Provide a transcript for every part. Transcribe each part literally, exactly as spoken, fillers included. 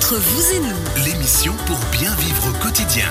Entre vous et nous, l'émission pour bien vivre au quotidien.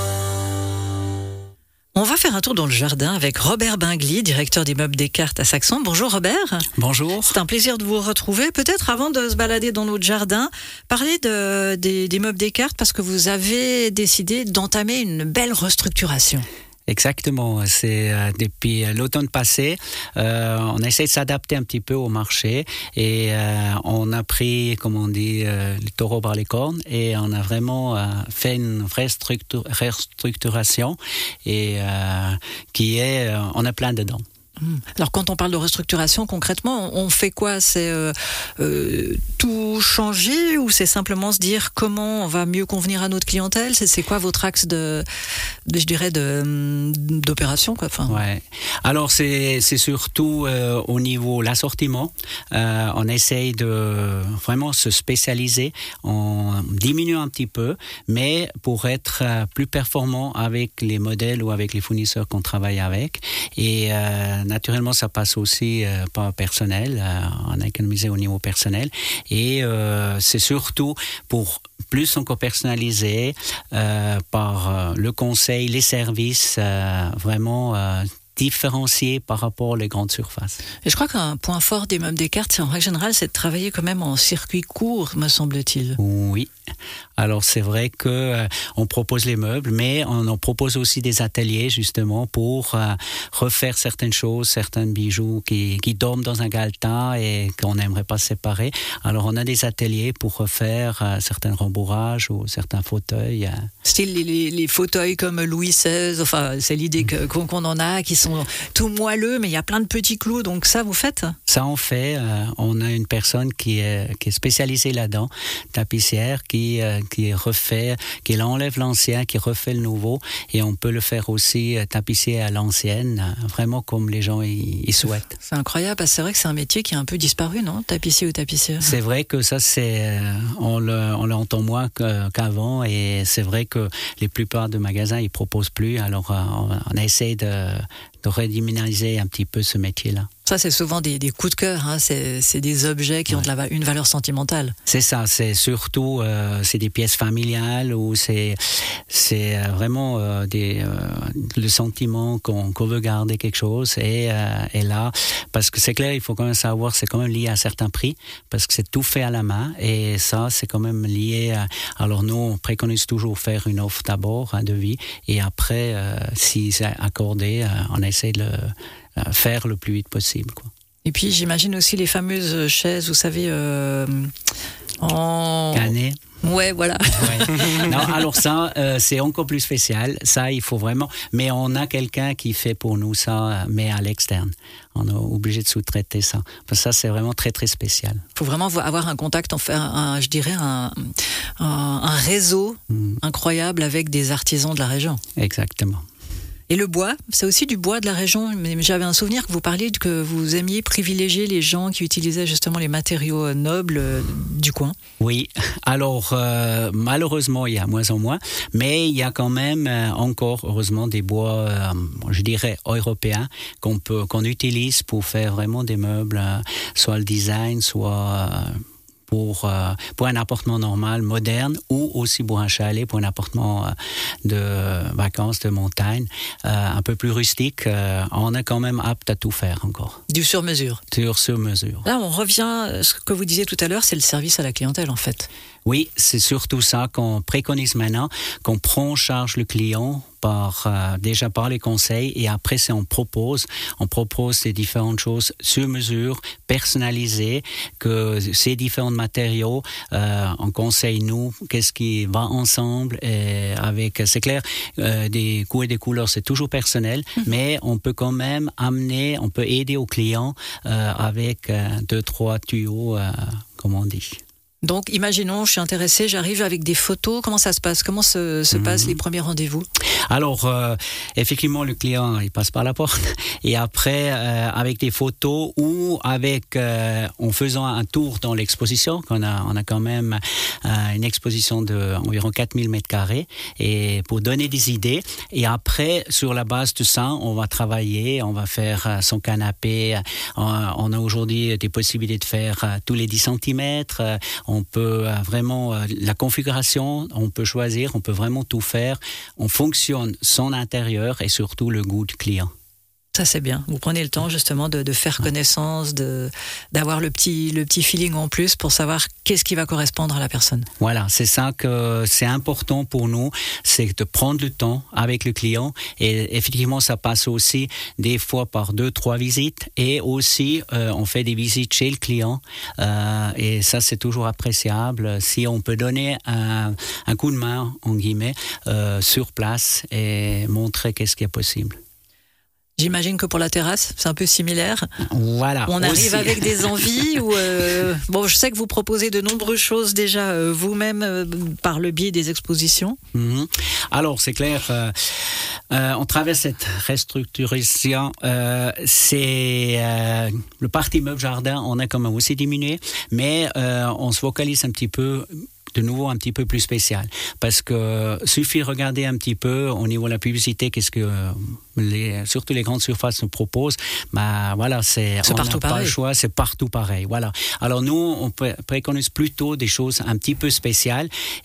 On va faire un tour dans le jardin avec Robert Bingli, directeur d'immeuble Descartes à Saxon. Bonjour Robert. Bonjour. C'est un plaisir de vous retrouver. Peut-être avant de se balader dans notre jardin, parler de, des, d'immeuble Descartes parce que vous avez décidé d'entamer une belle restructuration. Exactement, c'est euh, depuis l'automne passé, euh, on essaie de s'adapter un petit peu au marché et euh, on a pris, comme on dit, euh, le taureau par les cornes et on a vraiment euh, fait une vraie structure, restructuration et euh, qui est, euh, on est plein dedans. Alors quand on parle de restructuration, concrètement, on fait quoi ? C'est euh, euh, tout changer ou c'est simplement se dire comment on va mieux convenir à notre clientèle ? C'est, c'est quoi votre axe de, de je dirais, de, d'opération quoi. Enfin, ouais. Alors c'est, c'est surtout euh, au niveau l'assortiment. Euh, on essaye de vraiment se spécialiser, on diminue un petit peu, mais pour être plus performant avec les modèles ou avec les fournisseurs qu'on travaille avec. Et euh, naturellement, ça passe aussi euh, par personnel. Euh, on a économisé au niveau personnel. Et euh, c'est surtout pour plus encore personnaliser euh, par euh, le conseil, les services, euh, vraiment euh, différenciés par rapport aux grandes surfaces. Et je crois qu'un point fort des meubles Descartes, c'est en règle générale, c'est de travailler quand même en circuit court, me semble-t-il. Oui. Alors c'est vrai que euh, on propose les meubles, mais on en propose aussi des ateliers justement pour euh, refaire certaines choses, certains bijoux qui, qui dorment dans un galetas et qu'on n'aimerait pas séparer. Alors on a des ateliers pour refaire euh, certains rembourrages ou certains fauteuils. Euh. Style les, les, les fauteuils comme Louis seize, enfin c'est l'idée que, qu'on, qu'on en a, qui sont tout moelleux, mais il y a plein de petits clous, donc ça vous faites ? Ça on fait. Euh, on a une personne qui est, qui est spécialisée là-dedans, tapissière, qui Qui, qui refait, qui enlève l'ancien, qui refait le nouveau, et on peut le faire aussi tapisser à l'ancienne, vraiment comme les gens y, y souhaitent. C'est incroyable, parce que c'est vrai que c'est un métier qui a un peu disparu, non ? Tapissier ou tapissière. C'est vrai que ça, c'est, on, le, on l'entend moins qu'avant, et c'est vrai que les plupart de magasins, ils proposent plus, alors on, on essaie de, de redynamiser un petit peu ce métier-là. Ça, c'est souvent des, des coups de cœur, hein. c'est, c'est des objets qui ouais. ont de la, une valeur sentimentale. C'est ça, c'est surtout euh, c'est des pièces familiales ou c'est, c'est vraiment euh, des, euh, le sentiment qu'on, qu'on veut garder quelque chose. Et, euh, et là, parce que c'est clair, il faut quand même savoir, c'est quand même lié à certains prix, parce que c'est tout fait à la main. Et ça, c'est quand même lié à... Alors nous, on préconise toujours faire une offre d'abord, un devis, et après, euh, si c'est accordé, euh, on essaie de le... faire le plus vite possible, quoi. Et puis j'imagine aussi les fameuses chaises, vous savez, euh, en... Cannet. Ouais, voilà. Ouais. Non, alors ça, euh, c'est encore plus spécial. Ça, il faut vraiment... Mais on a quelqu'un qui fait pour nous ça, mais à l'externe. On est obligé de sous-traiter ça. Parce que ça, c'est vraiment très, très spécial. Il faut vraiment avoir un contact, enfin, un, je dirais, un, un, un réseau mmh. incroyable avec des artisans de la région. Exactement. Et le bois, c'est aussi du bois de la région. Mais j'avais un souvenir que vous parliez que vous aimiez privilégier les gens qui utilisaient justement les matériaux nobles du coin. Oui, alors euh, malheureusement il y a moins en moins, mais il y a quand même euh, encore heureusement des bois, euh, je dirais européens qu'on peut qu'on utilise pour faire vraiment des meubles, euh, soit le design, soit euh, Pour, euh, pour un appartement normal, moderne, ou aussi pour un chalet, pour un appartement euh, de vacances, de montagne, euh, un peu plus rustique. Euh, on est quand même apte à tout faire encore. Du sur-mesure. Du sur-mesure. Là, on revient à ce que vous disiez tout à l'heure, c'est le service à la clientèle, en fait. Oui, c'est surtout ça qu'on préconise maintenant, qu'on prend en charge le client par, euh, déjà par les conseils, et après c'est on propose, on propose ces différentes choses sur mesure, personnalisées, que ces différents matériaux, euh, on conseille nous, qu'est-ce qui va ensemble, et avec, c'est clair, euh, des goûts et des couleurs, c'est toujours personnel, mmh. mais on peut quand même amener, on peut aider au client euh, avec euh, deux, trois tuyaux, euh, comme on dit. Donc, imaginons, je suis intéressée, j'arrive avec des photos. Comment ça se passe ? Comment se, se mmh. passent les premiers rendez-vous ? Alors, euh, effectivement, le client, il passe par la porte. Et après, euh, avec des photos ou avec, euh, en faisant un tour dans l'exposition, qu'on a, on a quand même euh, une exposition d'environ quatre mille mètres carrés, et pour donner des idées. Et après, sur la base de ça, on va travailler, on va faire euh, son canapé. Euh, on a aujourd'hui des possibilités de faire euh, tous les dix centimètres. Euh, On peut euh, vraiment, euh, la configuration, on peut choisir, on peut vraiment tout faire. On fonctionne son intérieur et surtout le goût du client. Ça, c'est bien. Vous prenez le temps, justement, de, de faire connaissance, de, d'avoir le petit, le petit feeling en plus pour savoir qu'est-ce qui va correspondre à la personne. Voilà, c'est ça que c'est important pour nous, c'est de prendre le temps avec le client. Et effectivement, ça passe aussi des fois par deux, trois visites. Et aussi, euh, on fait des visites chez le client. Euh, et ça, c'est toujours appréciable. Si on peut donner un, un coup de main, en guillemets, euh, sur place et montrer qu'est-ce qui est possible. J'imagine que pour la terrasse, c'est un peu similaire. Voilà. On arrive aussi. avec des envies ou euh, bon, je sais que vous proposez de nombreuses choses déjà euh, vous-même euh, par le biais des expositions. Mm-hmm. Alors c'est clair, euh, euh, on traverse cette restructuration. Euh, c'est euh, le parti meuble jardin, on a quand même aussi diminué, mais euh, on se focalise un petit peu. De nouveau un petit peu plus spécial, parce que suffit de regarder un petit peu au niveau de la publicité, qu'est-ce que les, surtout les grandes surfaces nous proposent. Bah voilà, c'est, c'est on partout n'a pas pareil. le choix, c'est partout pareil. Voilà. Alors nous, on préconise plutôt des choses un petit peu spéciales,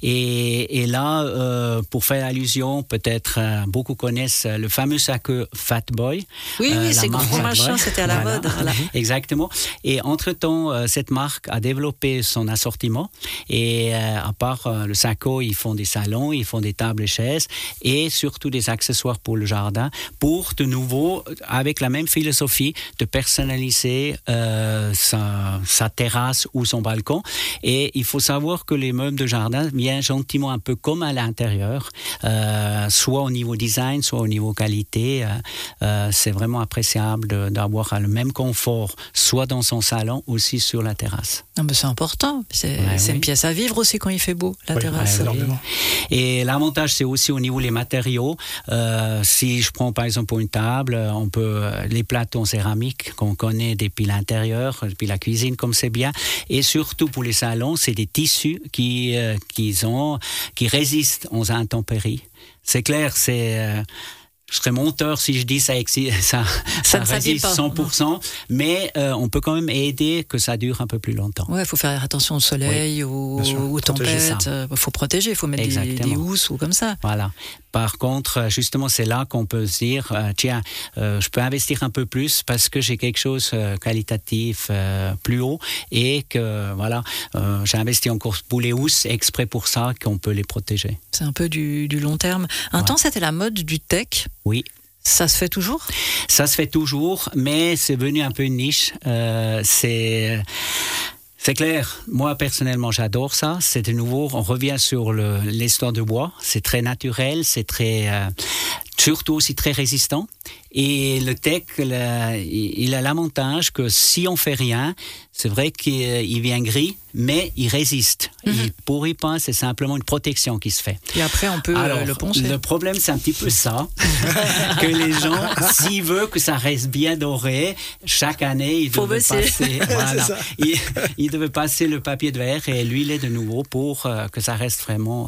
et, et là, euh, pour faire allusion, peut-être euh, beaucoup connaissent le fameux sac Fat Boy. Oui, euh, oui, c'est gros machin, c'était à la voilà. mode. Voilà. Exactement. Et entre-temps, euh, cette marque a développé son assortiment, et euh, à part euh, le saco, ils font des salons, ils font des tables et chaises et surtout des accessoires pour le jardin pour de nouveau, avec la même philosophie, de personnaliser euh, sa, sa terrasse ou son balcon. Et il faut savoir que les meubles de jardin viennent gentiment un peu comme à l'intérieur, euh, soit au niveau design, soit au niveau qualité. Euh, euh, c'est vraiment appréciable de, d'avoir le même confort, soit dans son salon, aussi sur la terrasse. Non, mais c'est important. C'est, ouais, c'est oui. une pièce à vivre aussi quand il fait beau, la oui, terrasse. Ouais, énormément. Et l'avantage, c'est aussi au niveau des matériaux. Euh, si je prends par exemple pour une table, on peut les plateaux en céramique qu'on connaît depuis l'intérieur, depuis la cuisine, comme c'est bien. Et surtout pour les salons, c'est des tissus qui, euh, qui, ont, qui résistent aux intempéries. C'est clair, c'est... Euh, je serais menteur si je dis ça, ça, ça, ça résiste cent pour cent, mais euh, on peut quand même aider que ça dure un peu plus longtemps. Ouais, il faut faire attention au soleil, oui, aux, aux tempêtes. Il faut protéger, il faut mettre des, des housses ou comme ça. Voilà. Par contre, justement, c'est là qu'on peut se dire, euh, tiens, euh, je peux investir un peu plus parce que j'ai quelque chose euh, qualitatif euh, plus haut et que, voilà, euh, j'ai investi encore pour les housses exprès pour ça qu'on peut les protéger. C'est un peu du, du long terme. Un ouais. temps, c'était la mode du tech. Oui. Ça se fait toujours ? Ça se fait toujours, mais c'est devenu un peu une niche. Euh, c'est... C'est clair, moi personnellement j'adore ça, c'est de nouveau, on revient sur le, l'histoire de bois, c'est très naturel, c'est très, euh, surtout aussi très résistant. Et le tech, le, il a l'avantage que si on fait rien, c'est vrai qu'il vient gris, mais il résiste. Mm-hmm. Il pourrit pas, c'est simplement une protection qui se fait. Et après, on peut Alors, le poncer. Le problème, c'est un petit peu ça, que les gens, s'ils veulent que ça reste bien doré, chaque année, ils doivent passer, voilà, ils, ils doivent passer le papier de verre et l'huiler de nouveau pour euh, que ça reste vraiment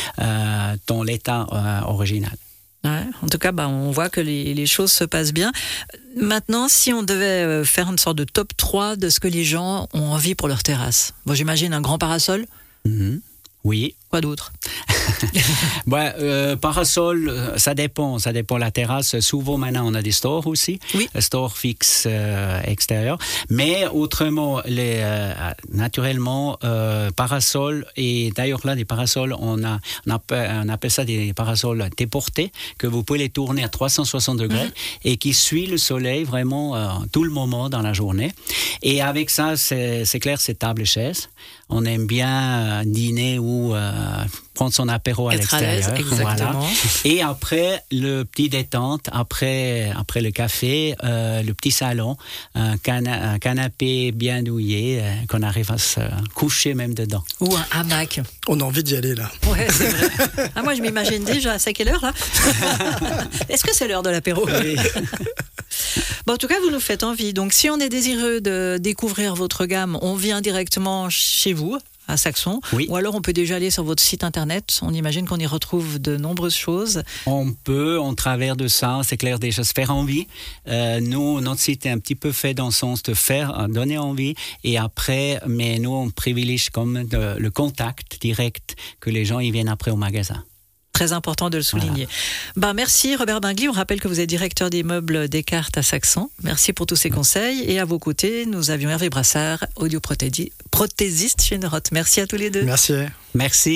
euh, dans l'état euh, original. Ouais, en tout cas, bah, on voit que les, les choses se passent bien. Maintenant, si on devait faire une sorte de top trois de ce que les gens ont envie pour leur terrasse. Bon, j'imagine un grand parasol. Mm-hmm. Oui. Quoi d'autre? Ouais, euh, parasol, ça dépend, ça dépend de la terrasse. Souvent maintenant on a des stores aussi, oui. stores fixes euh, extérieurs. Mais autrement, les, euh, naturellement, euh, parasol, et d'ailleurs là des parasols, on, a, on, appelle, on appelle ça des parasols déportés, que vous pouvez les tourner à trois cent soixante degrés mmh. et qui suivent le soleil vraiment euh, tout le moment dans la journée. Et avec ça, c'est, c'est clair, c'est table et chaise. On aime bien dîner ou euh, prendre son apéro à Être l'extérieur. À l'aise, exactement. Voilà. Et après, le petit détente, après, après le café, euh, le petit salon, un, cana- un canapé bien douillet, euh, qu'on arrive à se coucher même dedans. Ou un hamac. On a envie d'y aller là. Ouais, c'est vrai. Ah, moi, je m'imagine déjà, c'est à quelle heure là? Est-ce que c'est l'heure de l'apéro? Oui. Bon, en tout cas, vous nous faites envie. Donc, si on est désireux de découvrir votre gamme, on vient directement chez vous, à Saxon. Oui. Ou alors on peut déjà aller sur votre site internet. On imagine qu'on y retrouve de nombreuses choses. On peut, en travers de ça, c'est clair, déjà se faire envie. Euh, nous, notre site est un petit peu fait dans le sens de faire, donner envie. Et après, mais nous, on privilégie comme de, le contact direct, que les gens ils viennent après au magasin. Très important de le souligner. Voilà. Ben, merci Robert Binguy. On rappelle que vous êtes directeur des meubles Descartes à Saxon. Merci pour tous ces conseils. Et à vos côtés, nous avions Hervé Brassard, audioprothésiste chez Neuroth. Merci à tous les deux. Merci. Merci.